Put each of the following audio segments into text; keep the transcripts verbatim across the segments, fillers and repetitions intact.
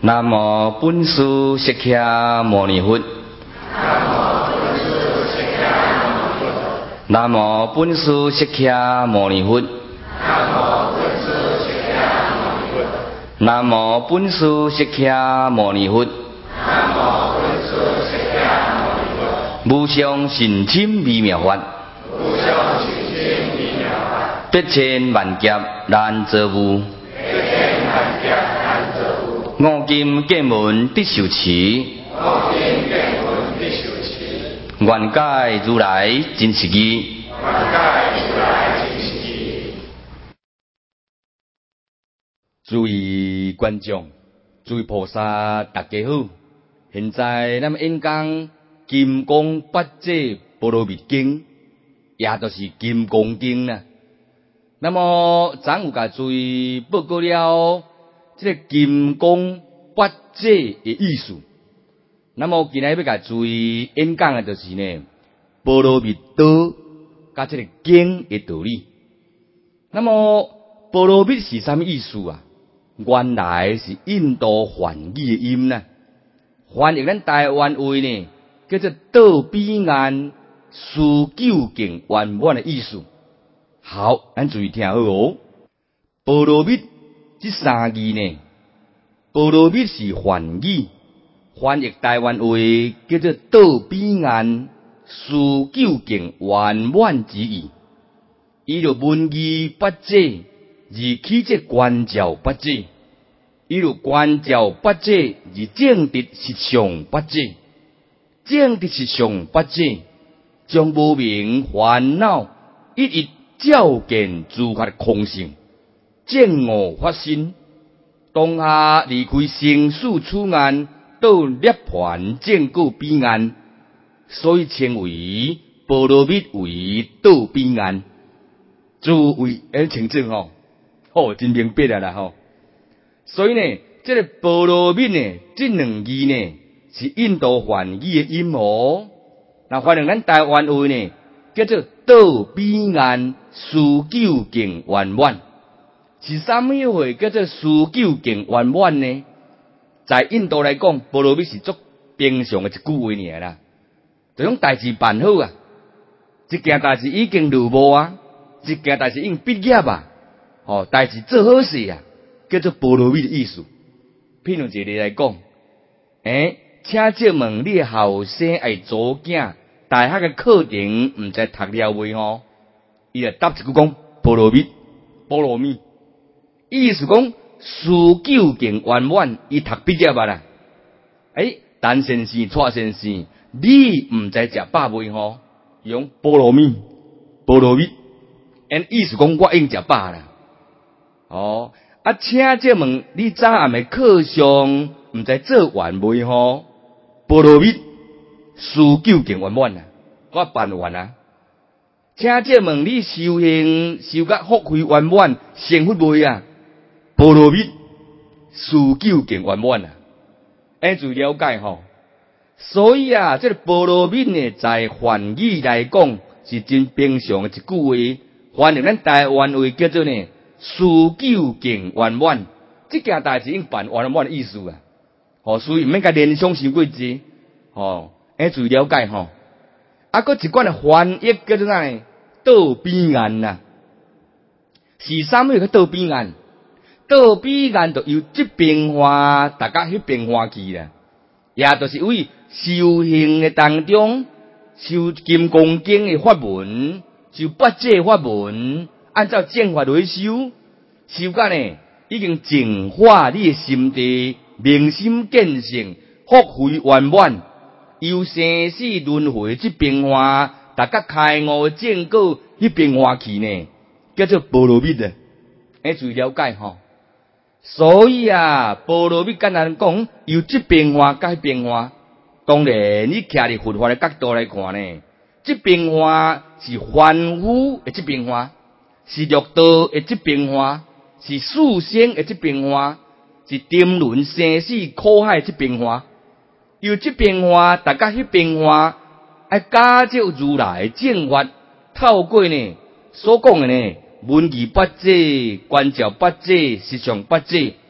南无本师释迦牟尼佛。南无本师释迦牟尼佛。南无本师释迦牟尼佛。无上甚深微妙法，百千万劫难遭遇。五金剑门得受持，愿解如来真实义。诸位观众，诸位菩萨，大家好！现在咱们演讲《金刚八者波罗蜜经》，也就是《金刚经》啦。那么，咱有甲诸位报告了这个金刚八者的意思。那么，今日要甲诸位演讲的就是呢，波罗蜜道甲这个经的道理。那么，波罗蜜是啥物意思啊？原来是印度梵语的音呐，翻译咱台湾话呢，叫做道彼岸思究竟圆满的意思。好，咱注意听好哦。波罗蜜这三字呢，波罗蜜是梵语，翻译台湾话叫做道彼岸思究竟圆满之意。伊就文字八者，而起这观照八者，伊就观照八者，而正得实相八者，正得实相八者，将无明烦恼一一照见诸法空性，正悟法身，当下离开生死处岸，到涅槃正果彼岸，所以称为波罗蜜为道彼岸。诸位要清楚吼，哦，真明白啦啦吼。所以呢，这个波罗蜜呢，这两字呢，是印度梵语的音哦。那反正咱台湾话呢，叫做道彼岸思究竟圆满。是啥物话叫做思究竟圆满呢？在印度来讲，波罗蜜是足平常的一句话尔啦。就种代志办好啊，一件代志已经落幕啊，一件代志已经毕业啊，哦，代志做好势啊，叫做波罗蜜的意思。譬如一例来讲，诶、欸，请借问你后生爱做囝，大学嘅课程毋知读了未吼？伊就答一句讲波罗蜜，波罗蜜，意思讲思究竟圆满，伊读毕业啊啦。诶、欸，陈先生、蔡先生，你毋知食饱未吼？用波罗蜜，波罗蜜，因意思讲我已经食饱啦。哦，啊，请借问你早暗的课上毋知做完未吼？波罗蜜，思究竟圆满啊，我办完啊。请借问你修行修甲福慧圆满，成佛未啊？波罗蜜，思究竟圆满啊，安注了解吼。所以啊，这个波罗蜜呢，在梵语来讲是真平常的一句话，翻译咱台湾话叫做呢思究竟圆满，这件代志已经办圆满的意思啊。哦，所以毋免甲联想伤过济，哦，安注了解吼。啊，搁一款的翻译叫做啥呢？道彼岸呐，是啥物个道彼岸？道彼岸就由这边花，大家迄边花去啦，也就是为修行的当中，修金刚经的法门，修八者法门，按照正法来修，修到呢已经净化你的心地，明心见性，福慧圆满，由生死轮回这边化，大家开悟正果迄边化去呢，叫做波罗蜜啊，要注意了解吼。所以啊，波罗蜜简单讲，由这边化甲迄边化。当然，你徛伫佛法的角度来看呢，这边化是凡夫的这边化，是六道的这边化，是四生的这边化，是沉沦生死苦海的这边化。由这边化，大家迄边化，爱加照如来正法，透过呢所讲的呢文字八者、观照八者、实相八者，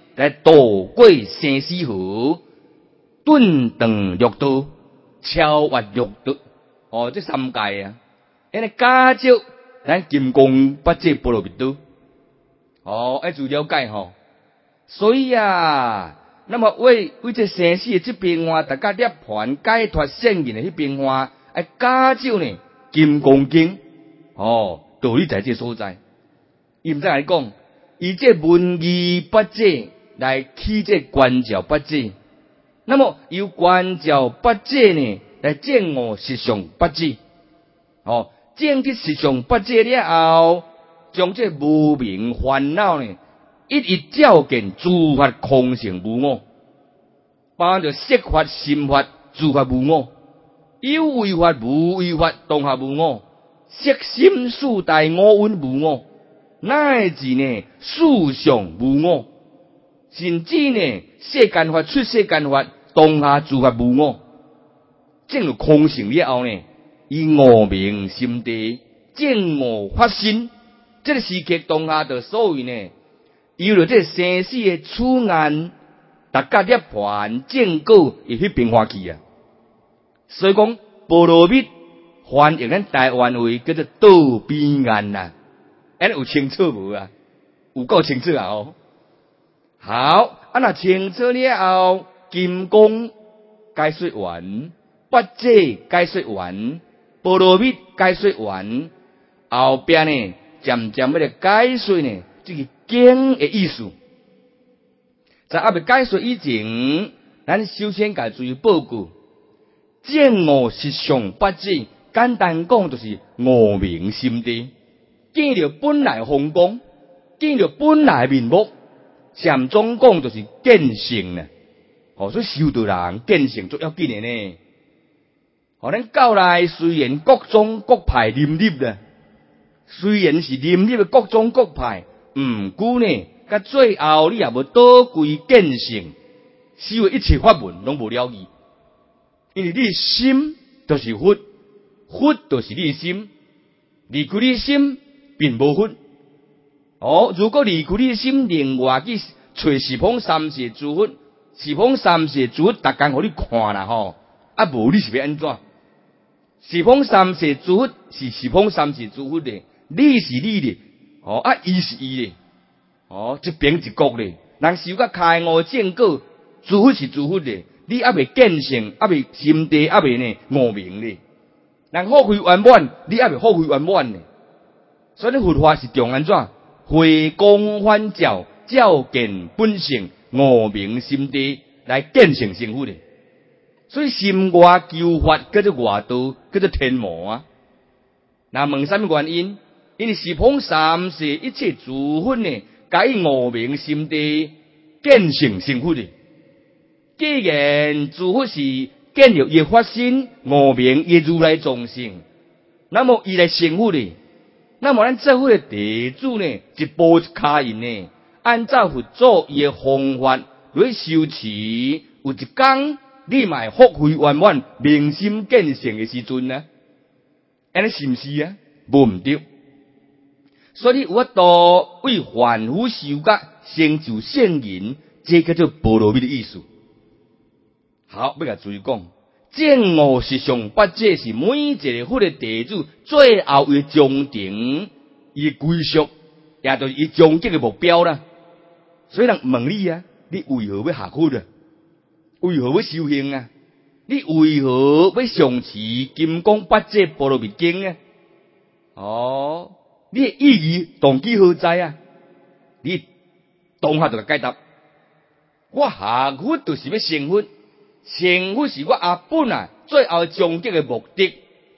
来渡过生死河，顿顿六道，超越六道。哦，这三界啊，因为加照咱金刚不借波罗蜜多。哦，要注了解吼。所以啊，那么为为这生死的这变化，大家涅槃解脱圣人的迄变化，要加照呢金刚经。哦，道理在这所在。伊毋知来讲，以这文义不借来起这观照不借，那么由观照不借呢来证悟实相不借。哦，证这实相不借了后，将这无明烦恼呢，一一照见诸法空性无我，包含着色法、心法、诸法无我，有为法、无为法，当下无我，色心四大五蕴无我，乃至呢四相无我，甚至呢世间法、出世间法，当下诸法无我，证入空性了后呢，以我明心地证悟法身。这个时刻当下的所谓呢，有了这生死的处案，大家涅槃正果会去变化去啊。所以讲波罗蜜翻译咱台湾话叫做道边岸呐，安尼有清楚无啊？有够清楚啊！哦，好，啊那清楚了后，金刚解说完，八戒解说完，波罗蜜解说完，后边呢？渐渐要来解说呢，这个经的意思。在还未解说以前，咱首先该注意报告。证悟实相不止，简单讲就是我明心地，见着本来风光，见着本来面目。禅宗讲就是见性呢。哦，所以修道人见性最要紧的呢。哦，咱教内虽然各宗各派林立的。虽然是林立的各种各派，毋过呢，甲最后你也无倒归见性，修的一切法门拢无了义，因为你的心就是佛，佛就是你的心，离开你的心并无佛。哦，如果离开你的心，另外去找十方三世诸佛，十方三世诸佛逐工互你看啦吼，啊无你是要安怎？十方三世诸佛是十方三世诸佛的。你是你的，哦啊，伊是伊的，哦，一边一国的，人修甲开悟正果，诸佛是诸佛的，你还未见性，还未心地，还未呢悟明的，人后悔圆满，你还未后悔圆满呢。所以佛法是重安怎？回光返照，照见本性，悟明心地，来见性成佛的。所以心外求法叫做外道，叫做天魔啊。那问什么原因？因为十方三世一切诸佛呢，解悟明心地，见性成佛的。既然诸佛是见了伊法身，悟明伊如来众生，那么伊来成佛的，那么咱做佛的弟子呢，一步一脚印呢，按照佛祖伊的方法来修持，有一天你嘛会福慧圆满、明心见性的时阵呢，安尼是毋是啊？无毋对。所以有法度为凡夫修甲成就圣人，这叫做波罗蜜的意思。好，要甲注意讲，证悟实相八戒是每一个佛的弟子最后的终点，伊归宿，也就是伊终极的目标啦。所以人问你啊，你为何要学佛啊？为何要修行啊？你为何要上持金刚八戒波罗蜜经啊？哦。你的意义动机何在啊？你当下就解答，我下佛就是要成佛，成佛是我阿本啊最后终极的目的。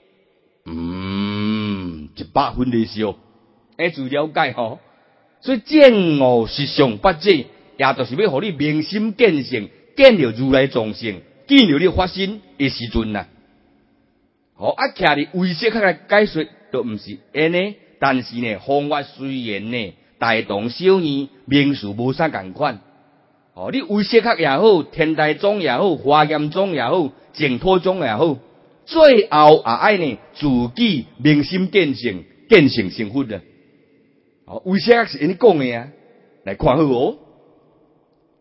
嗯，一百分理想，要注了解吼。所以证悟实相八戒，也就是要互你明心见性，见了如来众生，见了你发心的时阵呐。好，啊，徛伫唯识较来解说，都毋是安尼。但是呢，方法虽然呢大同小异，名词无啥共款。哦，你唯识学也好，天台宗也好，华严宗也好，净土宗也好，最后也爱呢自己明心见性，见性成佛的。哦，唯识学是安尼讲的啊，来看好哦。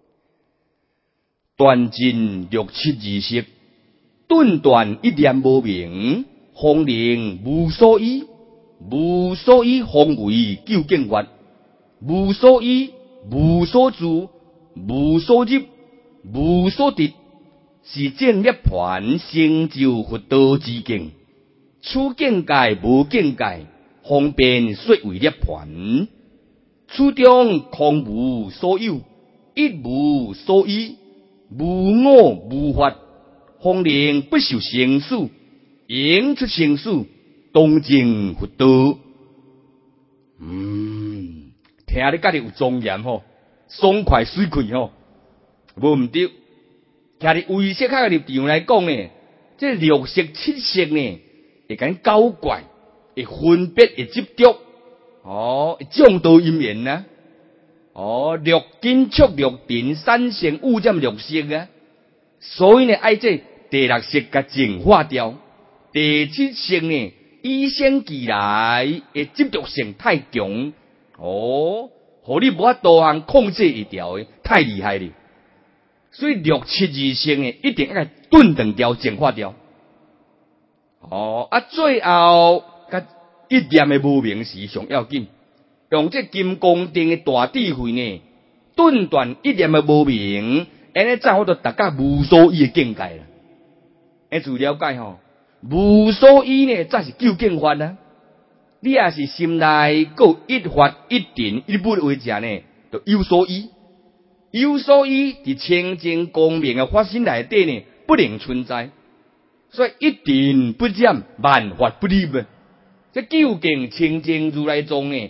断尽六七二识，顿断一念无明，风铃无所依，无所依方为究竟法，无所依，无所住，无所入，无所得，是正涅盘成就佛道之境。此境界无境界，方便说为涅盘。此中空无所有，一无所依，无我无法，方能不受生死，应出生死，当证佛道。嗯，听你家己有庄严吼，爽快水快吼，无毋对。听你唯识较立场来讲呢，这六识七识呢，会甲你搞怪，会分别，会执着，哦，会障道因缘啊，哦，六根触六尘三性污染六识啊，所以呢，爱这第六识甲净化掉，第七识呢，以生俱来，会执着性太强，哦，互你无法度通控制一条的，太厉害了。所以六七二识呢，一定要顿断掉、净化掉。哦，啊，最后甲一念的无明是上要紧，用这金刚定的大智慧呢，顿断一念的无明，安尼才好到达到无所依的境界啦。哎，注意了解吼，无所依呢，才是究竟法啊。你也是心内够一法一定一本为者呢，就有所依。有所依，伫清净光明的法身内底呢，不能存在，所以一定不染，万法不离啊！这究竟清净如来藏呢，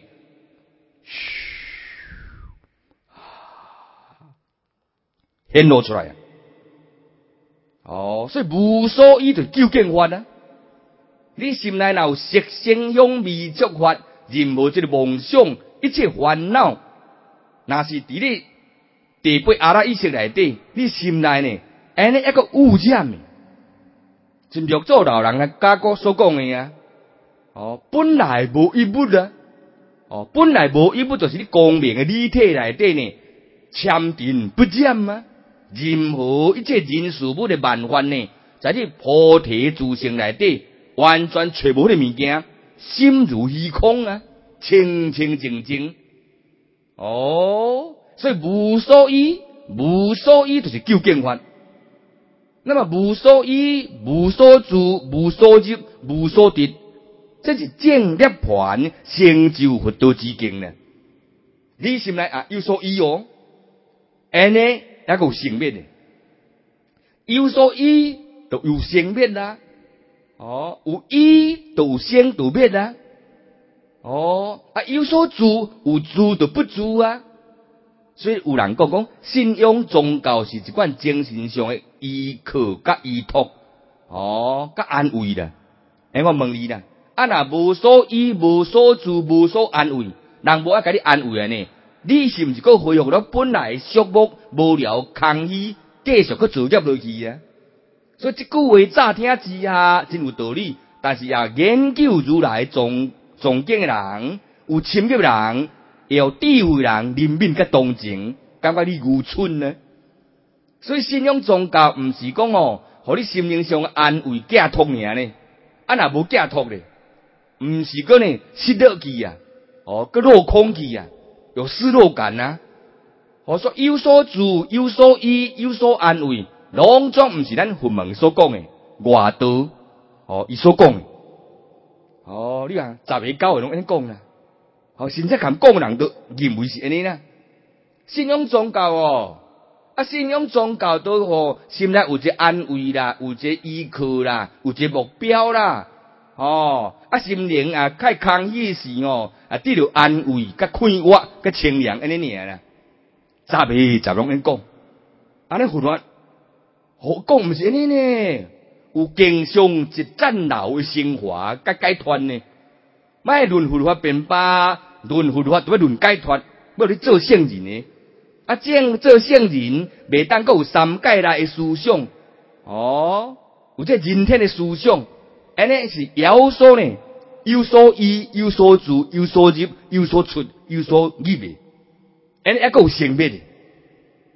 显露出来啊！哦，所以无所依就究竟法啊！你心内若有色声香味触法，任何这个妄想，一切烦恼，那是伫你第八阿赖意识内底，你心内呢，安尼一个污染，真六祖老人啊，家国所讲的啊，哦，本来无一物啊，哦，本来无一物，就是你光明的理体内底呢，参定不染啊，任何一切人事物的万法呢，在你菩提自性内底，完全找无迄个物件，心如虚空啊，清清净净，哦。所以无所依，无所依就是究竟法。那么无所依、无所住、无所入、无所得，这是正涅盘成就佛道之境呢。你心内啊有所依哦，安尼还有生灭的，有所依就有生灭啦。哦，有依就有生就灭啦。哦，啊有所住有住就不住啊。所以有人讲讲，信仰宗教是一款精神上的依靠甲依托，哦，甲安慰啦。哎，我问你啦，啊若无所依、无所住、无所安慰，人无爱甲你安慰啊呢？你是毋是搁恢复到本来寂寞、无聊、空虚，继续搁作业落去啊？所以这句话乍听之下真有道理，但是也研究如来藏藏经的人，有深入的人。有智慧人怜悯甲同情，感觉你愚蠢呢。所以信仰宗教毋是讲哦，互你心灵上安慰寄托尔呢。啊，若无寄托咧，毋是讲呢失落去啊，哦，个落空去啊，有失落感啊。我说有所住、有所依、有所安慰，拢总毋是咱佛门所讲的外道哦，伊所讲的。哦，你看十个九个拢安尼讲啦。哦，甚至含讲人都认为是安尼啦。信仰宗教哦，啊，信仰宗教都吼心内有一个安慰啦，有一个依靠啦，有一个目标啦。哦，啊，心灵啊，较空虚时哦，啊，得到安慰、甲快活、甲清凉安尼尔啦。十个十拢安讲，安尼佛法，好讲毋是安尼呢，有经常一战老的升华甲解脱呢。卖论佛法辩巴，论佛法都要论解脱，要你做圣人呢。啊，正做圣人，袂当阁有三界内的思想，哦，有这人天的思想，安尼是有所呢，有所依，有所住，有所入，有所出，有所入的，安尼还阁有生灭的。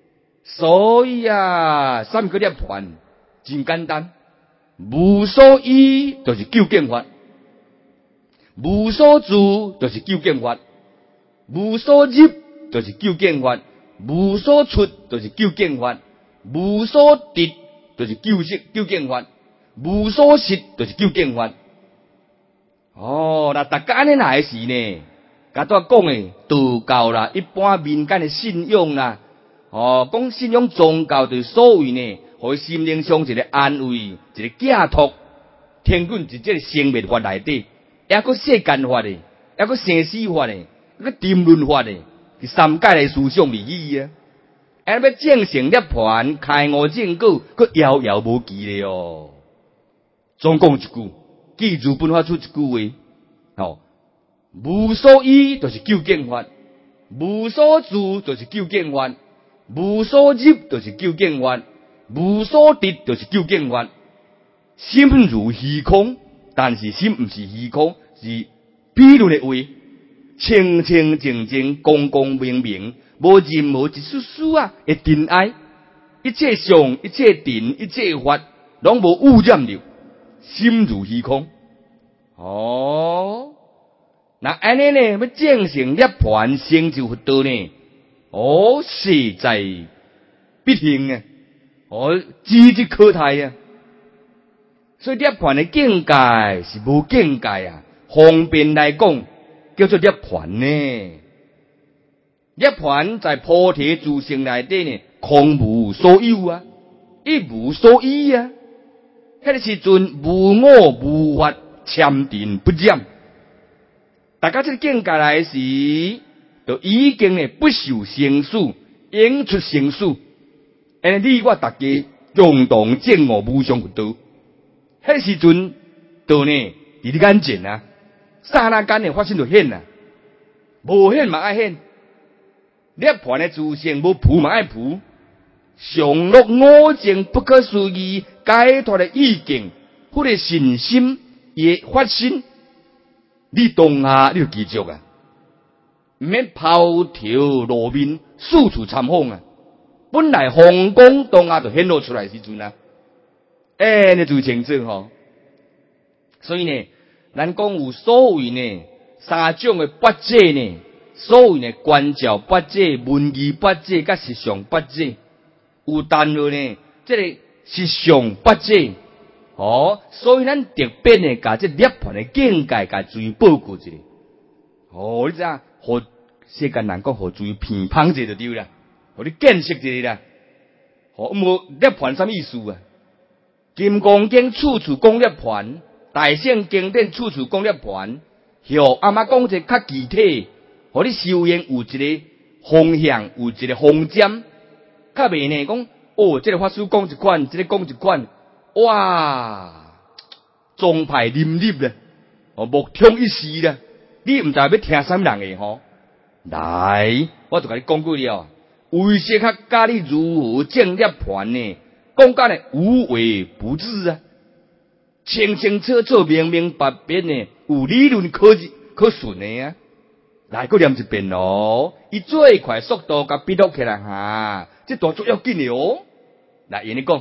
所以啊，什么叫涅槃？真简单，无所依就是究竟法，无所住就是究竟法，无所入就是究竟法，无所出就是究竟法，无所得就是究竟究竟法，无所失就是究竟法。哦，那大家安尼来时呢？甲拄讲诶，道教啦，一般民间诶信仰啦，哦，讲信仰宗教就是所谓呢，互伊心灵上一个安慰，一个寄托。天棍是即个生灭法内底，抑个世间法诶，抑个生死法诶，抑个沉沦法诶，是三界诶思想利益啊。安要正成涅槃，开悟正果，佫遥遥无期咧哦。总讲一句，记住本发出一句话，哦。无所依就是究竟法，无所住就是究竟法，无所入就是究竟法，无所得就是究竟法。心如虚空，但是心不是虚空，是比论的话，清清净净，光光明明，无任何一丝丝啊的尘埃，一切相，一切定，一切法，拢无污染了，心如虚空。哦。那安尼呢？要正成涅槃成就佛道呢？哦，势在必行啊！哦，指日可待啊！所以涅槃的境界是无境界啊。方便来讲，叫做涅槃呢。涅槃在菩提自性内底呢，空无所有啊，一无所依啊。迄个时阵无我无法，禅定不染。大家这个境界来时，就已经呢不受生死，应出生死。安尼你我大家共同证悟无上佛道。迄时阵，道呢伫你眼前啊，刹那间呢发生就显啊，无显嘛爱显。涅槃的自性无ผู嘛爱ผู，上落我净不可思议解脱的意境，或者信心也发生。你当下你就记住啊，毋免抛条路面，四处参访啊。本来红光当下就显露出来时阵啊，哎，你最清楚吼。所以呢，咱讲有所谓呢三种的八戒呢，所谓呢观照八戒、文义八戒、甲实相八戒。有但落呢，这个实相八戒。哦，所以咱特别呢，甲这涅槃的境界，甲注意报告一下。哦，你知影，互世间人讲，互注意偏旁者就对啦，互你见识一下啦。哦，无涅槃什么意思啊？金刚经处处讲涅槃，大圣经典处处讲涅槃。后阿妈讲一个较具体，互你修行有一个方向，有一个方针。较袂呢讲，哦，这个法师讲一款，这个讲一款。哇，宗派林立咧，哦，目通一时咧，你毋知要听什么人诶吼？来，我就甲你讲过了，为适合教你如何正涅槃呢？讲甲呢无为不治啊，清清楚楚、明明白白呢，有理论可可循的啊。来，搁念一遍咯，以最快速度甲笔录起来哈，这动作要紧的哦。来，因你讲。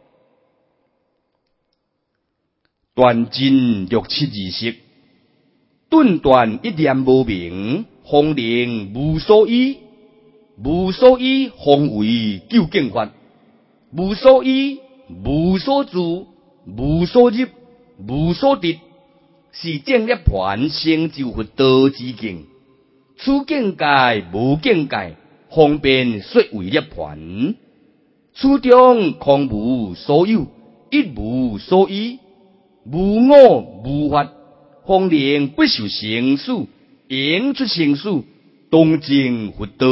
断尽六七二识，顿断一念无明，方灵无所依，无所依方为究竟法，无所依，无所住，无所入，无所得，是正涅槃成就佛道之境。此境界无境界，方便说为涅槃。此中空无所有，一无所依。无我无法，方能不受生死，应出生死，当证佛道。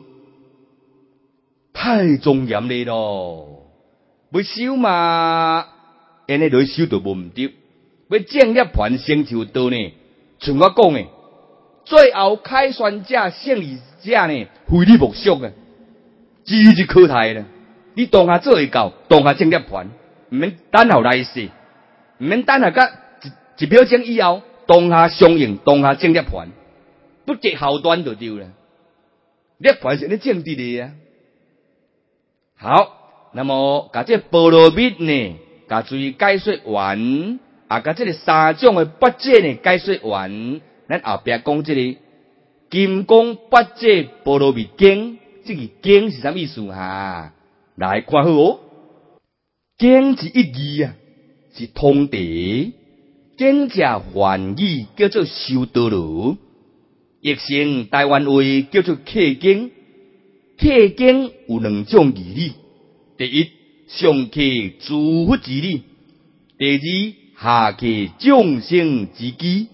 太庄严了咯！要修嘛，安尼来修就无毋对。要正涅槃成就道呢，像我讲诶，最后开宣者、胜利者呢，非你莫属啊，指日可待啦。你当下做会到，当下正涅槃，毋免等候来世。毋免等下甲一一秒钟以后，当下相应，当下正涅槃，不计后端就对了。涅槃是你正直的啊！ 好，那么甲这菠萝蜜呢，甲注意解说完，啊，甲这个三种的八戒呢解说完，咱后壁讲这个金刚八戒菠萝蜜经，这个经是啥意思哈？来看好哦，经是一字啊，是通地，经者梵语叫做修道路，译成台湾话叫做契经。契经有两种义理，第一上契诸佛之理，第二下契众生之机。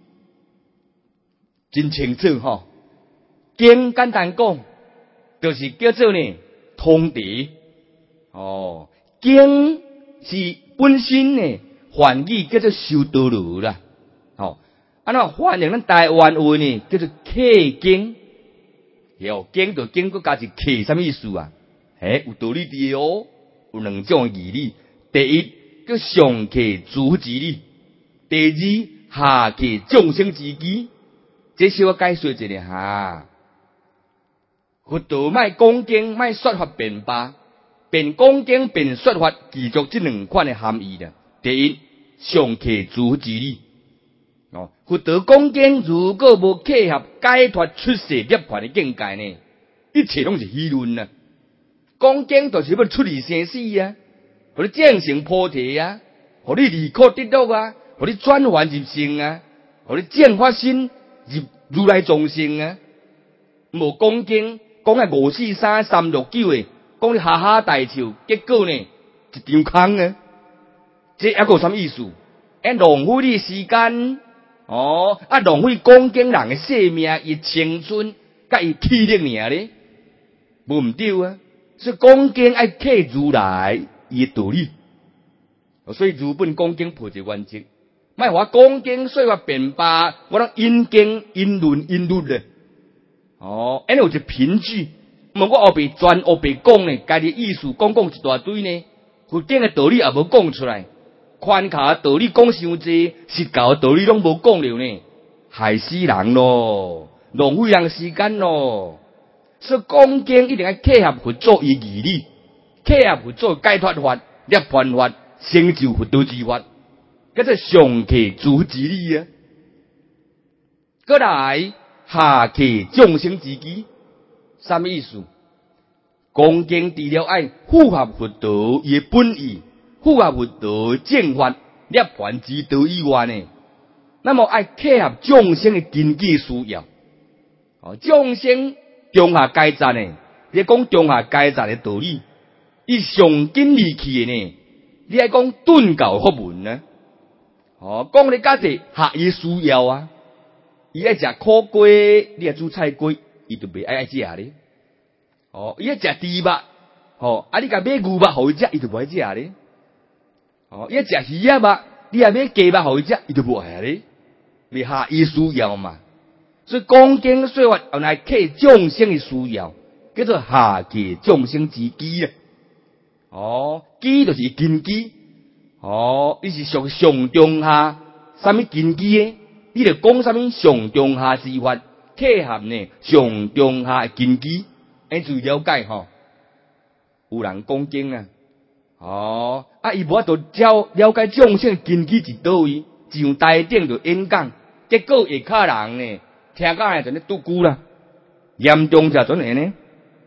真清楚吼，经简单讲，就是叫做呢通地。哦，经是本身呢梵语叫做修道路啦。哦，啊那翻译咱台湾话呢叫做契经。哦，经就经，佮加一契，什么意思啊？诶，有道理的哦。有两种义理，第一叫上契诸佛之理，第二下契众生之机。这是我解说一下哈。佛道卖讲经，卖说法辩罢，辩讲经，辩说法，记住这两款的含义啦。第一，上契诸佛之理。哦，佛道讲经如果无契合解脱出世涅槃的境界呢，一切拢是虚论啊！讲经就是要出离生死啊，互你正成菩提啊，互你离苦得乐啊，互你转凡入圣啊，互你正法身入如来众生啊。无讲经，讲啊五四三三六九的，讲你哈哈大笑，结果呢一场空啊！这还有啥意思？哎，浪费你时间。哦，啊，浪费讲经人的生命、伊青春、甲伊体力尔咧，无毋对啊！所以讲经爱契如来伊的道理，所以如本讲经抱一个原则，莫话讲经说法辩罢，我当因经因论因律咧。哦，安尼有一凭据，莫我后壁专后壁讲呢，家己意思讲讲一大堆呢，佛经的道理也无讲出来。宽卡道理讲伤济，实教道理拢无讲了呢，害死人咯，浪费人时间咯。所以讲经一定要契合佛祖伊义理，契合佛祖解脱法、涅槃法、成就佛道之法，叫做上契诸佛之理啊。过来下契众生之机，什么意思？讲经除了爱符合佛道伊的本意。符合佛道正法涅槃之道以外呢，那么爱契合众生的经济需要。哦，众生中下阶层呢，你讲中下阶层的道理，伊上紧离去的呢，你爱讲顿教法门呢。哦，讲你家己下伊需要啊，伊爱食苦瓜，你爱煮菜瓜，伊就袂爱爱食咧。哦，伊爱食猪肉，哦，啊你甲买牛肉互伊食，伊就袂爱食咧。哦，伊食鱼啊嘛，你也买鸡肉互伊食，伊就无爱咧，未下伊需要嘛。所以讲经说法原来契众生的需要，叫做下契众生之机啊。哦，机就是根基。哦，伊是属上中下，什么根基诶？你着讲什么上中下之法，契合呢上中下根基，安注了解吼。有人讲经啊。哦，啊，伊无法度了了解众生根基伫倒位，上台顶就演讲，结果下骹人呢，听到呢就咧拄久啦，严重者阵安尼，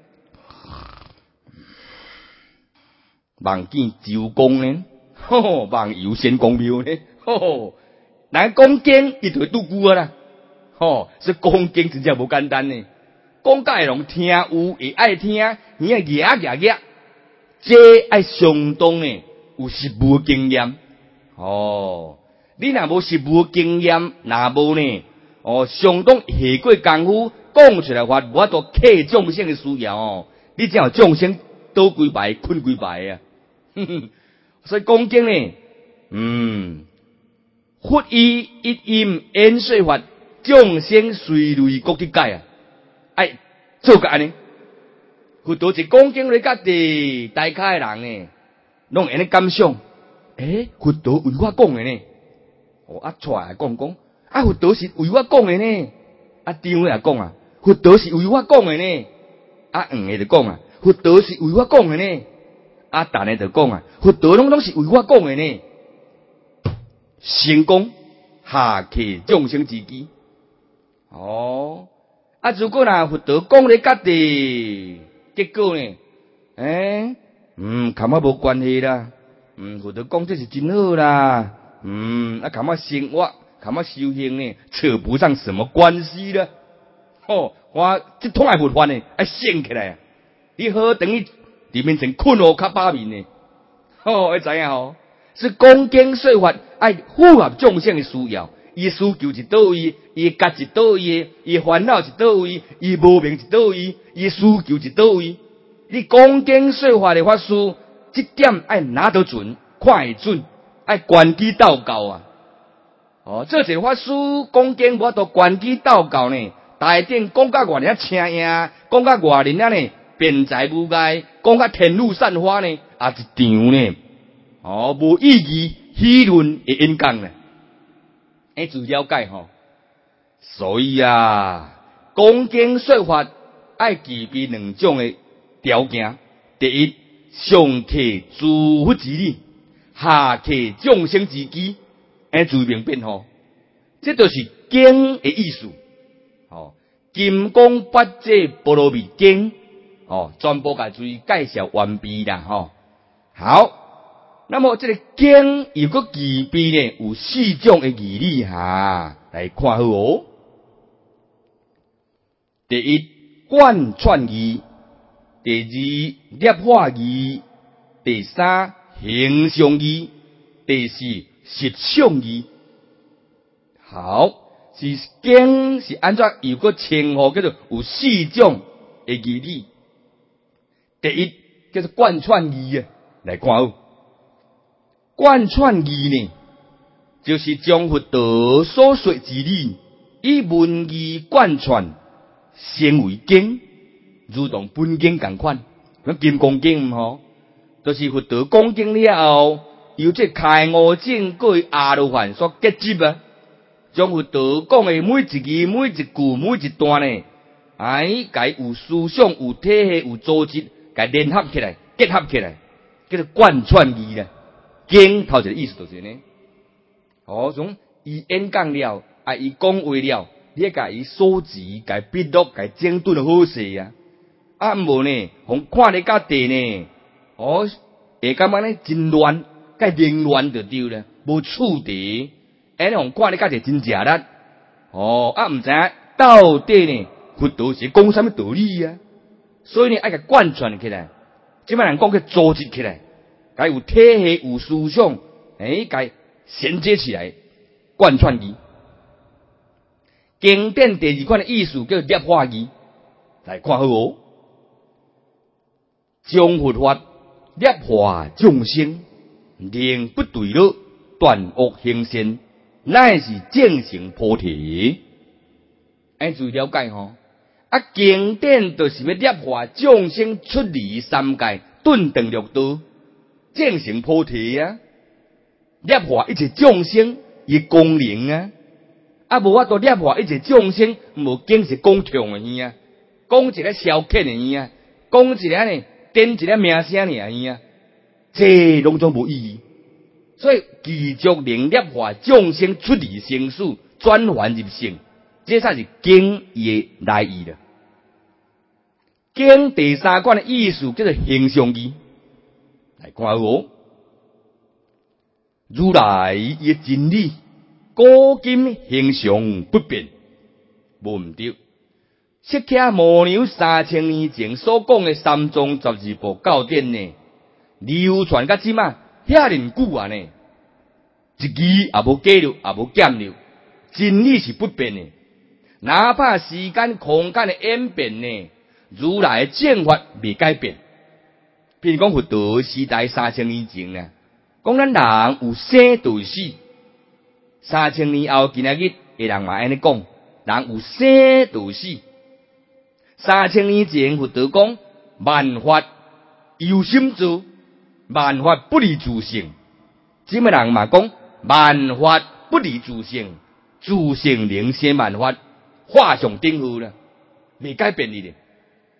望见周公呢，吼吼，望游仙公庙呢，吼吼，人讲经伊就会拄久啊啦，吼，所以讲经真正无简单呢，讲甲会人听有会爱听，耳啊夹夹夹。这爱相当呢，有实务经验哦。你若无实务经验，若无呢，哦，相当下过功夫，讲出来话无法度契众生的需要哦。你只有众生倒几排，困几排啊。哼哼，所以讲经呢，嗯，佛以一音演说法，众生随类各去解啊，爱做个安尼。佛道是讲经咧，甲地大咖诶人呢，拢安尼感想。诶，佛道为我讲诶呢，哦啊出来讲讲，啊佛道是为我讲诶呢，啊张咧也讲啊，佛道是为我讲诶呢，啊黄诶就讲啊， 佛陀是为我讲的呢。啊，但呢就讲啊，佛陀拢拢是为我讲的呢。成功下克众生之机。哦，啊，如果若佛陀讲咧家己，结果呢，诶，嗯，跟我无关系啦。嗯，佛陀讲这是真好啦。嗯，啊，跟我生活，跟我修行呢，扯不上什么关系啦。哦，我这通爱佛法呢，爱醒起来啊！你好等于里面成困惑较把面呢。哦，会知影吼，是讲经说法爱符合众生的需要。伊需求是倒位，伊觉是倒位，伊烦恼是倒位，伊无明是倒位，伊需求是倒位。你讲经说法的法师，这点爱拿得准，看会准，爱关机祷告啊！哦，这些法师讲经，我都关机祷告呢。大顶讲甲偌尔青影，讲甲偌尔呢辩才无碍，讲甲天女散花呢，啊一场呢，哦无意义议论的演讲呢。哎，自了解吼，所以啊，讲经说法爱具备两种的条件：第一，上克诸佛之理，下克众生之机。哎，自明辨吼，这就是经的意思。哦，金刚八戒波罗蜜经，哦，全部甲注意介绍完毕啦，吼、哦。好。那么这个经又个具备呢，有四种的义理哈，来看好哦。第一，贯穿义；第二，涅化义；第三，形象义；第四，实相义。好，是经是按照有个称呼叫做有四种的义理。第一叫做贯穿义啊，来看好。贯穿义呢，就是将佛陀所说之理以文义贯穿，成为经，如同本经同款。像金刚经吼，就是佛陀讲经了后，由这开悟证过阿罗汉所结集啊，将佛陀讲的每一字、每一句、每一段呢，哎，该有思想、有体系、有组织，该联合起来、结合起来，叫做贯穿义啦。经头一个意思就是呢，哦，从伊演讲了，啊，伊讲话了，你甲伊收集、甲笔录、甲整顿好势啊，啊，无呢，互看咧甲地呢，哦，会感觉呢真乱，甲凌乱就对了，无处地，安尼互看咧甲地真正力，哦，啊，毋知影到底呢，佛陀是讲啥物道理啊？所以呢，爱甲贯穿起来，即摆人讲去组织起来。该有体系、有思想，诶，该衔接起来，贯穿义。经典第二款的意思叫涅化义，来看好哦。将佛法涅化众生，令不对了，断恶行善，乃是正成菩提。按注意了解吼，啊，经典就是要涅化众生出离三界，顿顿六道。正成菩提啊，涅化一切众生伊功能啊，啊无法度涅化一切众生，无经是讲唱的耳啊，讲一个消遣的耳啊，讲一个呢点一个名声的耳啊，这拢总无意义。所以继续令涅化众生出离生死，转还入圣，这才是经伊的来意了。经第三款的意思叫做形象义。来看哦，如来的真理，古今形象不变，无毋对。释迦牟尼三千年前所讲的三藏十二部教典呢，流传到即嘛遐尼久啊呢，一字也无加入，也无减入，真理是不变的。哪怕时间空间的演变呢，如来的正法未改变。譬如讲佛陀时代三千年前呢，讲咱人有生就死，三千年后今仔日的人嘛安尼讲，人有生就死。三千年前佛陀讲万法由心造，万法不离自性。今个人嘛讲万法不离自性，自性能生万法，化上顶好啦，未改变你咧。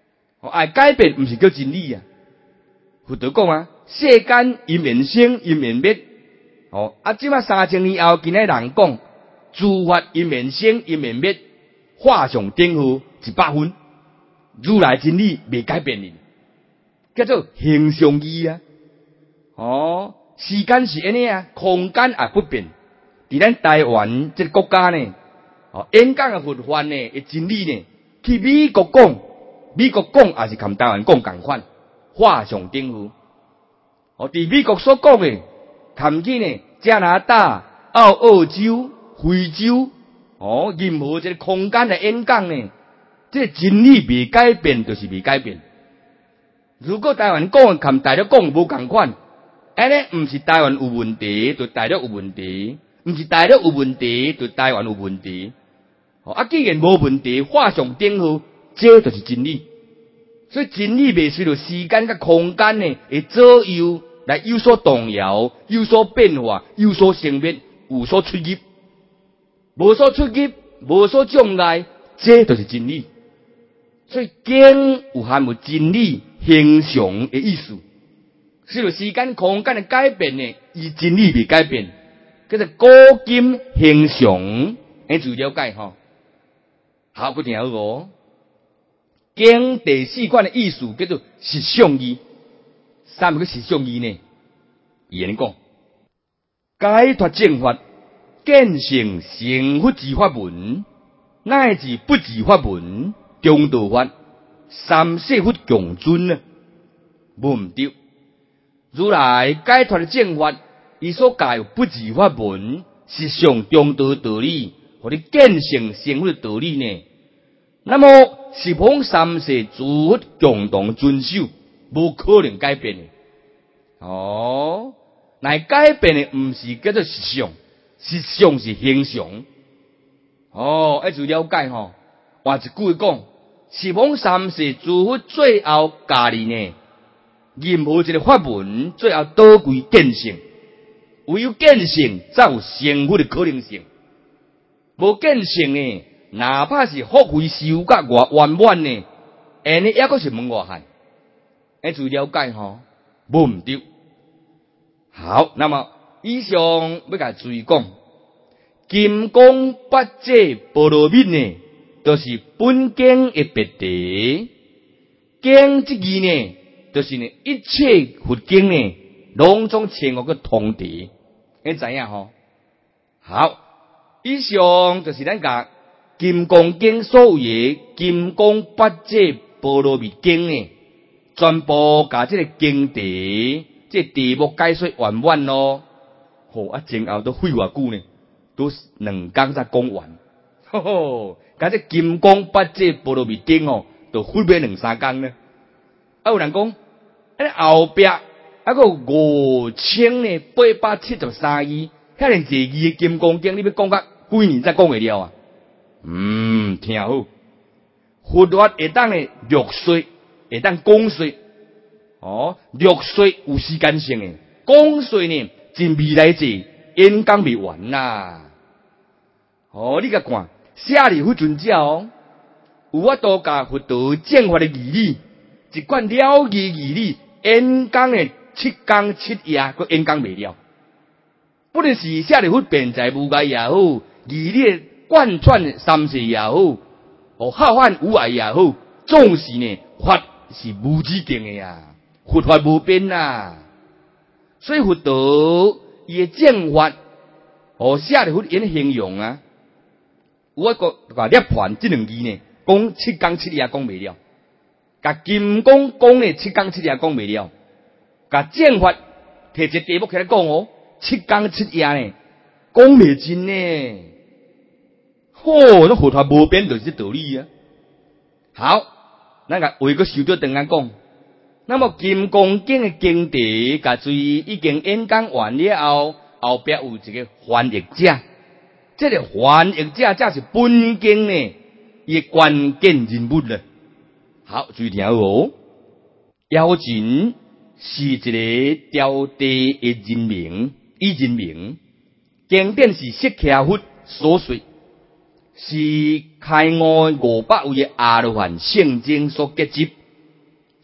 哦，爱改变毋是叫真理啊。佛陀讲啊，世间因缘生，因缘灭。哦，啊，即马三千年后，今仔人讲诸法因缘生，因缘灭，画上顶负一百分。如来真理未改变的，叫做形象义啊。哦，时间是安尼啊，空间也不变。伫咱台湾这个国家呢，哦，演讲的佛法呢，诶真理呢，去美国讲，美国讲也是跟台湾讲共款，画上顶负。哦，伫美国所讲的，含去呢加拿大、澳澳洲、非洲，哦，任何一个空间的演讲呢，这个真理未改变，就是未改变。如果台湾讲的跟大陆讲无共款，安尼毋是台湾有问题，就大陆有问题；毋是大陆有问题，就台湾有问题。哦，啊，既然无问题，画上顶负，这就是真理。所以真理未随着时间甲空间呢，会左右来有所动摇、有所变化、有所生灭、有所出入。无所出入、无所障碍，这就是真理。所以经有含有真理形象的意思。随着时间空间的改变呢，伊真理未改变，叫做古今形象，你注意了解吼。好，不听好哦。经第四款的意思叫做实相义。啥物叫实相义呢？伊安尼讲，解脱正法，见性成佛之法门，乃至不治法门，中道法，三世佛共尊啊，无毋对。如来解脱的正法，伊所教不治法门，实相中道道理，或者见性成佛的道理呢？那么十方三世诸佛共同遵守，无可能改变的。哦，乃改变的毋是叫做实相，实相是形象。哦，要注意了解吼。换一句讲，十方三世诸佛最后教你呢，任何一个法门最后倒归见性，唯有见性才有成佛的可能性。无见性呢，哪怕是福慧修甲偌圆满呢，安尼抑阁是门外汉。要注意了解吼，无毋对。好，那么以上要甲注意讲，金刚八界波罗蜜呢，都、就是本经的别题。经这字呢，就是呢一切佛经呢，拢总称我个通题。你知影吼？好，以上就是咱甲金刚经所有的金刚八界波罗蜜经呢，全部甲这个经题。这题目解说圆满咯，吼啊！前后都费偌久呢，都两工才讲完，吼吼！甲这金刚八界波罗蜜经哦，都费买两三工呢。啊，有人讲，啊后壁啊个五千呢八百七十三字，遐尼济字的金刚经，你要讲甲几年才讲会了啊？嗯，听好，佛法会当呢略说，会当讲说。哦，略说有时间性的，讲说呢，真未来者演讲未完啦。哦，你甲看，舍利弗尊者哦，有法度甲佛陀正法的义理，一款了义义理，演讲的七天七夜，佮演讲未了。不论是舍利弗辩才无碍也好，义理贯穿三世也好，哦浩瀚无碍也好，总是呢法是无止境的呀。佛法无变啦，所以佛陀伊的正法，哦，舍利弗因形容啊，有一个甲涅槃这两字呢，讲七天七夜讲未了，甲金刚讲呢七天七夜讲未了，甲正法摕一个题目起来讲哦，七天七夜呢讲未尽呢，吼，那佛法无变就是这道理啊。好，咱甲为个收到等下讲。那么金刚经的经题，甲注意已经演讲完了后，后壁有一个翻译者，这个翻译者才是本经呢伊关键人物了。好，注意听哦。妖精是一个雕地的人名，以人名，经典是释迦佛所说，是开悟五百位阿罗汉圣经所结集。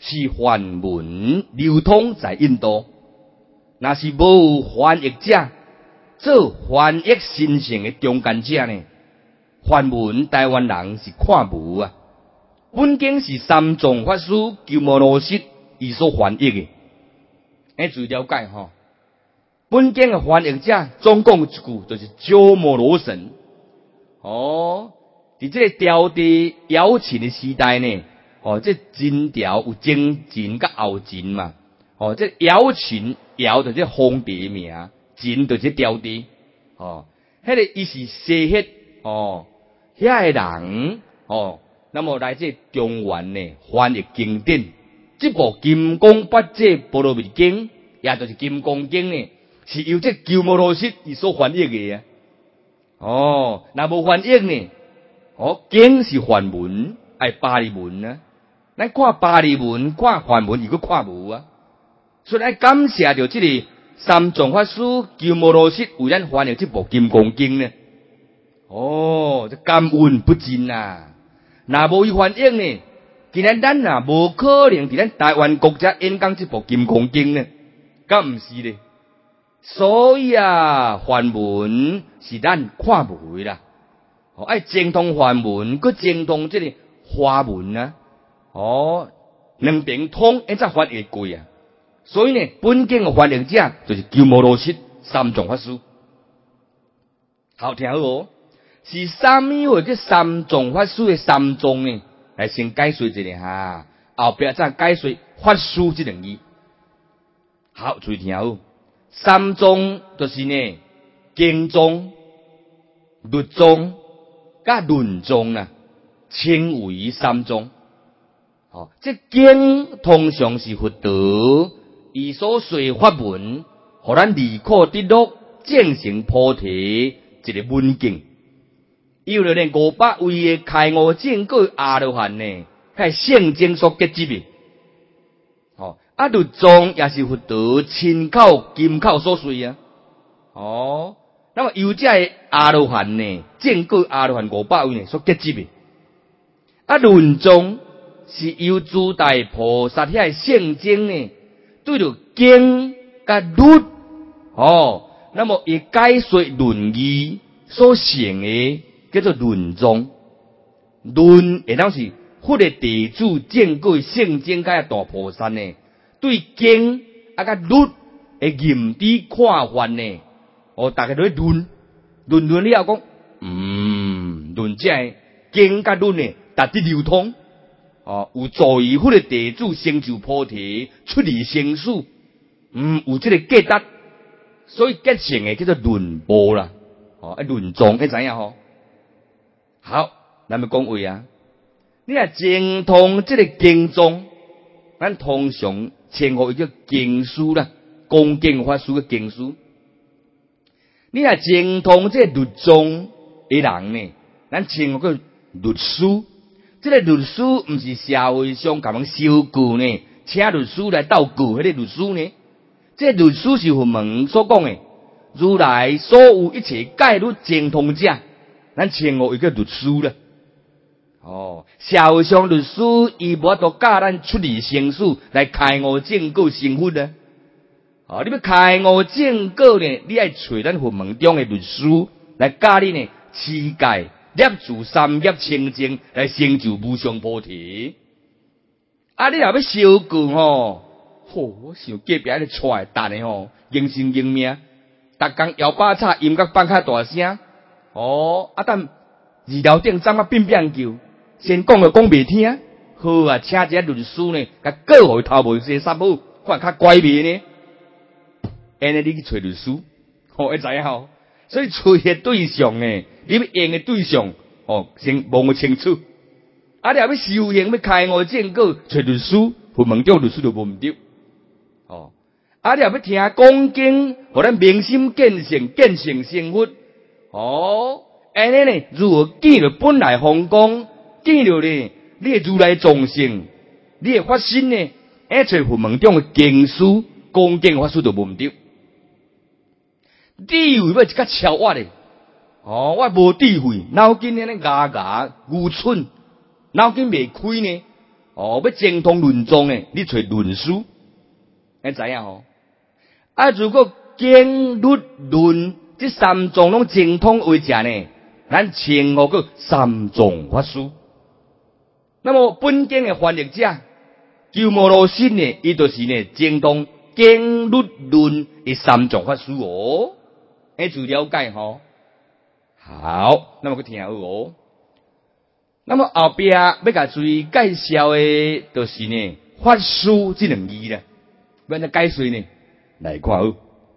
是梵文流通在印度，若是无有翻译者做翻译神圣的中间者呢？梵文台湾人是看无啊。本经是三藏法师鸠摩罗什伊所翻译的，哎，注意了解吼。本经的翻译者总共一句，就是鸠摩罗什。哦，伫这个朝地尧秦的时代呢，哦，这秦朝有前秦甲后秦嘛。哦，这尧秦尧就是皇帝名，秦就是朝地。哦，迄个伊是西迄哦，遐个人哦，那么来自中原呢翻译经典，这部《金刚八戒波罗蜜经》，也就是《金刚经》呢，是由这鸠摩罗什伊所翻译的啊。哦，若无翻译呢？哦，经是梵文，爱巴利文啊。咱看巴利文，看梵文，伊佫看无啊。所以爱感谢着这个三藏法师鸠摩罗什为咱翻译这部《金刚经》呢。哦，这感恩不尽啊！若无伊翻译呢，今日咱啊无可能伫咱台湾国家演讲这部《金刚经》呢，敢毋是咧？所以啊，梵文是咱看无的啦。哦，爱精通梵文，佮精通这个华文啊。哦，两边通，才翻译过啊。所以呢，本经的翻译者就是鸠摩罗什三藏法师。好，听好哦。是啥物话？这三藏法师的三藏呢？来先解说一下哈，后壁再解说法师这两字。好，注意听好。三藏就是呢，经藏、律藏、甲论藏啊，称为三藏。哦，这经通常是佛陀伊所说法文，互咱离苦得乐、证成菩提一个文经。有了呢五百位的开悟证果阿罗汉呢，迄圣经所结集的。哦，啊，律藏也是佛陀亲口金口所说啊。哦，那么有这个阿罗汉呢，证果阿罗汉五百位呢所结集的。啊，论藏是由诸大菩萨遐圣经呢，对着经甲律哦，那么以解说论义所成的。叫做论藏，论会当是佛的弟子证果圣经甲大菩萨呢，对经啊甲律的认知看法呢，哦，大家都在论，论论了讲，嗯，论这个经甲律呢，达得流通，哦，有助于佛的弟子成就菩提，出离生死，嗯，有这个价值，所以结成的叫做论部啦，哦，啊论藏，你知影吼？好，咱们讲话啊！你若精通这个经藏，咱通常称呼伊叫经师啦，恭敬法师嘅经师。你若精通这律藏的人呢，咱称呼叫律师。这个律师毋是社会上甲人收据呢，请律师来斗据迄个律师呢。这律师是佛门所讲的，如来所有一切戒律精通者。咱称呼一个律师啦，哦，社会上律师伊无法度教咱出离生死来开悟证果成佛啊！哦，你要开悟证果呢，你爱找咱佛门中的律师来教你呢，持戒、念住三业清净来成就无上菩提。啊，你若要修句吼，吼、哦，我想隔壁咧出来等的吼，应生应命，逐工摇把叉，音乐放较大声。哦，啊，等二楼顶站啊，变变叫，先讲就讲袂听，好啊，请一个律师呢，甲告互伊头无洗衫好，看较乖面呢。安尼你去找律师，哦，会知影吼。所以找嘅对象呢，你要用嘅对象，哦，先摸清楚。啊，你若要修行要开悟证果，找律师，佛门中律师就无毋对。哦，啊，你若要听讲经，互咱明心见性，见性成佛。哦，安尼呢？如何见着本来风光，见着呢？你的如来众生，你的发心呢？而且佛门中的经师、恭敬法师就无毋对。智慧要一较超我咧，哦，我无智慧，脑筋安尼牙牙愚蠢，脑筋未开呢。 哦，要精通论宗呢，你找论书，你知影吼？啊，如果经律论这三宗拢精通为者呢，咱称呼个三宗法师。那么本经的翻译者鸠摩罗什呢，伊就是呢精通经律论的三宗法师哦。哎，就了解吼。好，那么去听好哦。那么后壁要甲注意介绍的，就是呢法师这两字啦。要怎解说呢？来看好，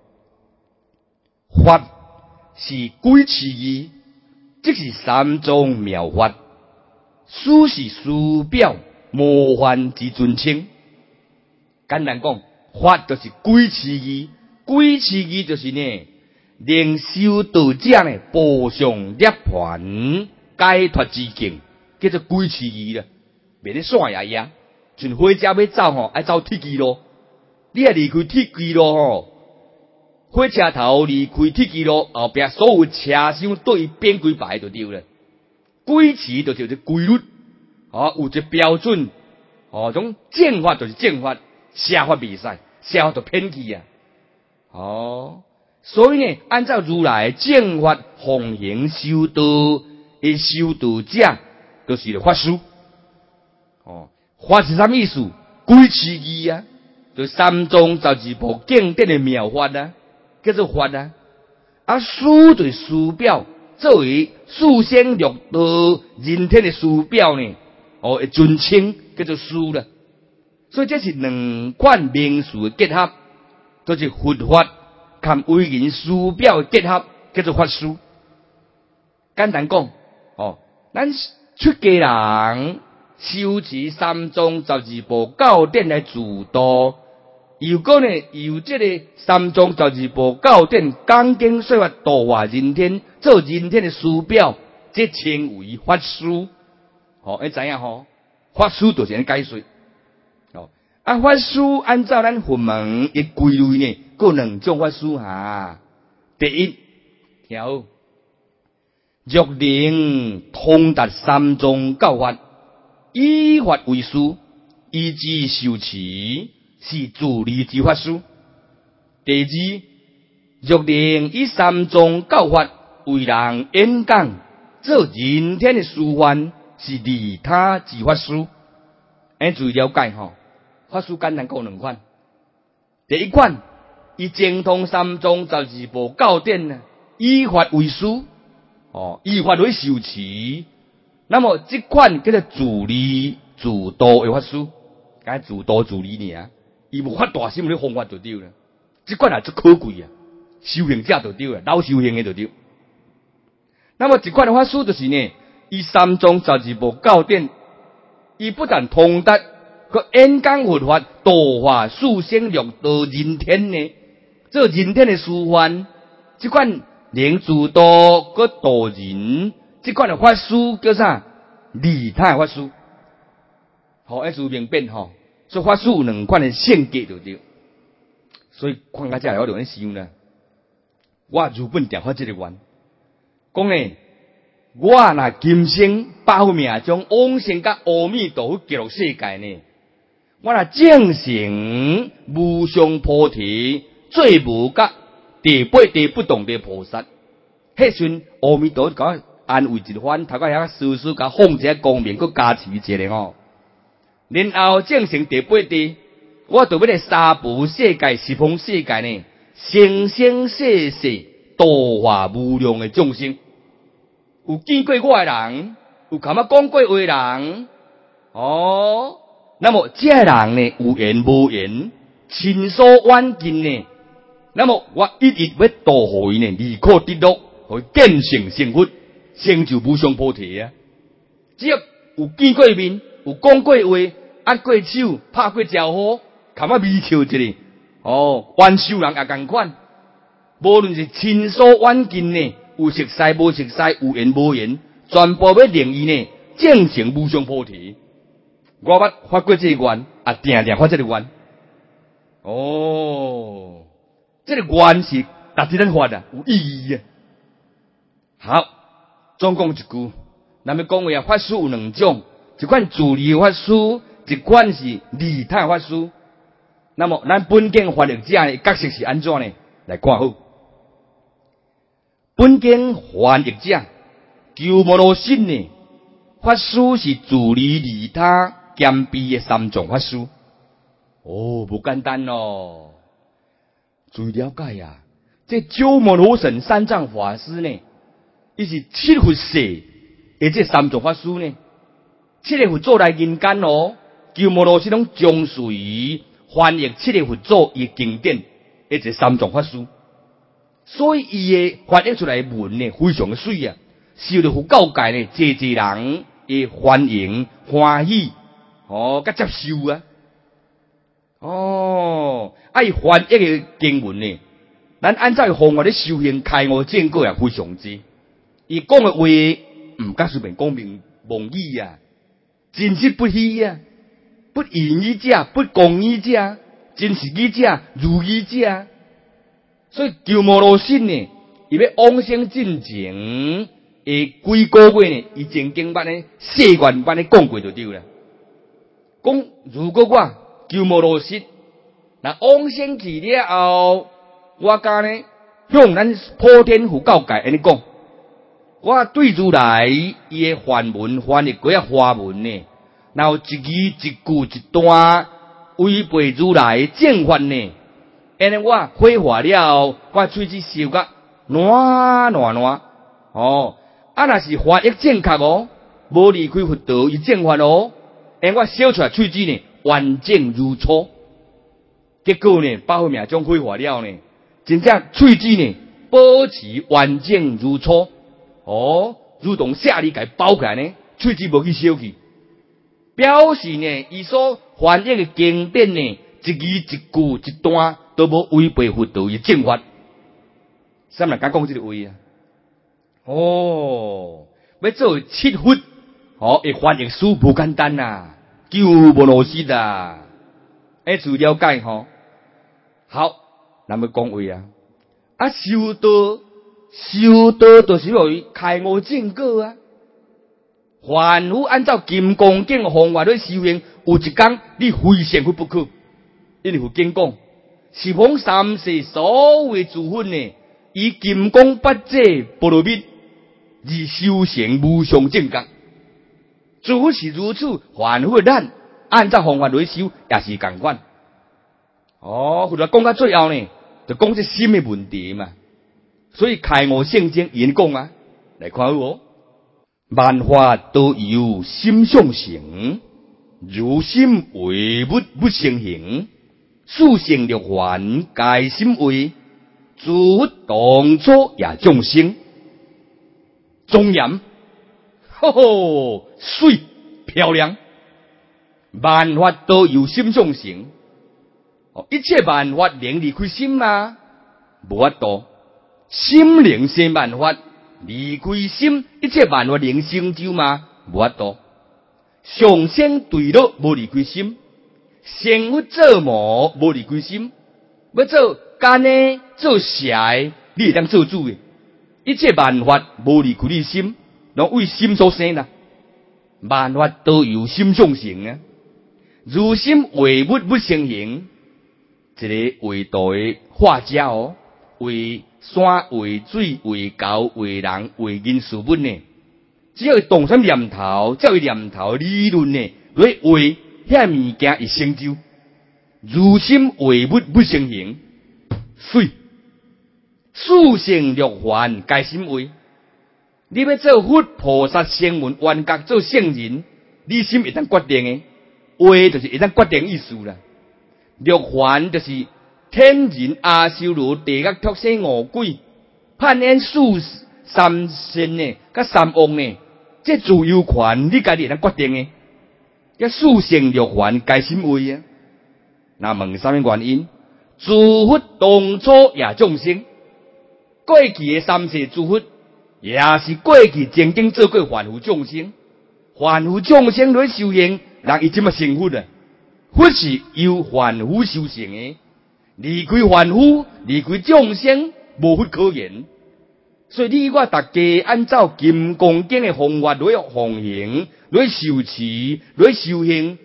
法是归次义，即是三宗妙法。师是师表模范之尊称。简单讲，法就是归次义，归次义就是呢，令修道者呢步上涅槃解脱之境，叫做归次义啦。袂咧散呀呀，像火车要走吼，爱走铁轨路。你啊离开铁轨路吼，火车头离开铁轨路后壁，所有车厢对变几排就对了。规矩就叫做规律，哦，有一个标准，哦，种正法就是正法，邪法袂使，邪法就偏去啊，哦，所以呢，按照如来正法奉行修道的修道者，就是法师，哦，法是啥意思？归次义啊，就三宗十二部经典的妙法啊，叫做法啊，啊，师就是师表。作为四仙六道人天的师表呢，哦，会尊称叫做师啦。所以这是两款名词的结合，就是佛法和为人师表的结合，叫做法师。简单讲，哦，咱出家人修持三宗十二部教典来自度。如果呢，由这个三宗十二部教典讲经说法度化人天，做人天的师表，这称为法师。哦，你知影吼？法师就是安解说。哦，啊，法师按照咱佛门的规律呢，有两种法师哈。第一，听好，若能通达三宗教法，以法为师，依之受持。是自利之法师。第二，若能以三宗教法为人演讲，做人天的示范，是利他之法师。按注意了解吼，法师简单讲两款。第一款，以精通三宗十二部教典呢，以法为师，哦，以法为受持。那么这款叫做自利自度的法师，该自度自利尔。伊无发大心的方法就对了，这款也足可贵啊！修行者就对了，老修行的就对。那么一款的法师就是呢，以三宗十二部教典，伊不但通达，佮演讲佛法，度化四生六道人天呢，做人天的示范。这款能自度佮度人，这款的法师叫啥？利他的法师。好，一字明辨吼。所以法师有两款的性格就对，所以看到这来我就安想啦。我如本定发这个愿，讲呢，我若今生报命将往生甲阿弥陀佛极乐世界呢，我若正成无上菩提，最无甲第八地不动的菩萨，迄阵阿弥陀佛甲我安慰一番，头壳遐丝丝甲放一个光明，佮加持一个吼。然后正成第八地，我就要来三部世界、十方世界呢，生生世世度化无量的众生。有见过我的人，有敢若讲过话的人，哦，那么这人呢，有缘无缘，亲疏远近呢，那么我一直要度互伊呢，离苦得乐，互伊见性成佛，成就无上菩提啊！只要有见过面。有讲过话，握过手，拍过招呼，看啊微笑一下，哦，冤仇人也同款。无论是亲疏远近呢，有熟识无熟识，有缘无缘，全部要令伊呢正成无上菩提。我捌发过这个愿，啊，定定发这个愿。哦，这个愿是达至咱发啊，有意义啊。好，总讲一句，咱们讲话啊，法师有两种。一款自利法师， 一款是利他法师。那么咱本经翻译者的角色是安怎呢？来看好。本经翻译者鸠摩罗什呢，法师是自利利他兼备的三种法师。哦，不简单哦。注意了解啊，这鸠摩罗什三藏法师呢，伊是七佛世的这三种法师呢，七个佛祖来人间哦，鸠摩罗什拢将随翻译七个佛祖的经典，的这三种法师。所以伊的翻译出来的文呢，非常的水啊，受到佛教界呢，济济人的欢迎、欢喜，哦，甲接受啊。哦，啊，伊翻译的经文呢，咱按照方法咧修行开悟正果也非常之。伊讲的话，唔敢随便讲明妄语啊，真实不虚啊，不言语者，不共语者，真实语者，如语者。所以鸠摩罗什呢，伊要往生进前的几个月呢，伊正经版呢、誓愿版呢讲过就对了。讲如果我鸠摩罗什那往生去了后，我家呢向咱普天佛教界安尼讲，我对如来伊的梵文翻译过啊华文呢，然后一字一句一段违背如来正法呢。因为我挥化了，我喙齿烧甲烂烂烂哦，啊若是翻译正确哦，无离开佛道以正法哦，因为我烧出来喙齿呢完整如初，结果呢百岁命中挥化了呢，真正喙齿呢保持完整如初哦，如同舍利给包起来呢，喙齿无去烧去，表示呢伊所翻译的经典呢。一字一句一段都无违背佛道的正法，啥人敢讲这个话啊？哦，要做七佛，哦，会翻译书不简单呐，鸠摩罗什啊，哎，注了解吼。好，咱要讲话啊，啊，修道，修道就是要开悟正果啊。凡夫按照金刚经的方法来修行，有一天你非成佛不可。因为佛经讲，十方三世所有诸佛呢，以金刚八界波罗蜜而修成无上正觉。诸佛是如此，凡夫咱按照方法来修，也是同款。哦，或者讲到最后呢，就讲这心的问题嘛。所以开悟圣经演讲啊，来看好哦。万法都由心相成，如心为物不生形。四圣六凡皆心为，诸佛当初也众生。庄严，吼吼，水漂亮。万法都由心相成，哦，一切万法能离开心吗？无法度。心能生万法，离开心，一切万法能成就吗？无法度。上升对落无离开心。生物做魔无离开心，要做奸的做邪的，你会当做主的。一切万法无离开你心，拢为心所生啦。万法都由心相成啊。如心为物不生形，一个为道的画家哦，为山为水为狗为人为人事物呢，只要动什念头，只要念头理论呢，来为。遐物件会成就，如心为物不成形，水四圣六凡皆心为。你要做佛菩萨声闻缘觉做圣人，你心会当决定的，话就是会当决定意思啦。六凡就是天人阿修罗地狱畜生五鬼，判演四三圣呢，甲三王呢，这自由权你家己会当决定的。一四圣六凡皆心为啊！那问什么原因？诸佛当初也众生，过去的三世诸佛也是过去曾经做过凡夫众生。凡夫众生来修行，人伊即么成佛啊？佛是由凡夫修成的，离开凡夫，离开众生，无佛可言。所以你我大家按照金刚经的方法来奉行，来受持，来修行，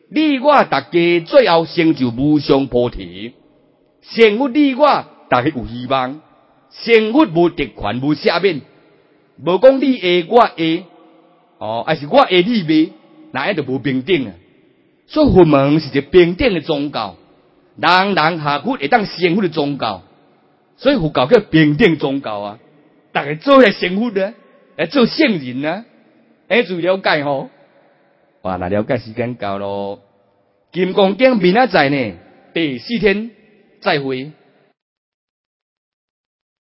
你我大家最后成就无上菩提。生活你我大家有希望，生活无特权无赦免，无讲你下我下，哦，还是我下你袂，那就无平等啊。所以佛门是一个平等的宗教，人人下佛会当生活的宗教，所以佛教叫平等宗教啊。大家做来生活啊，来做圣人啊，哎，注意了解吼。哇，那了解时间到咯，金刚经明仔载呢，第四天再会。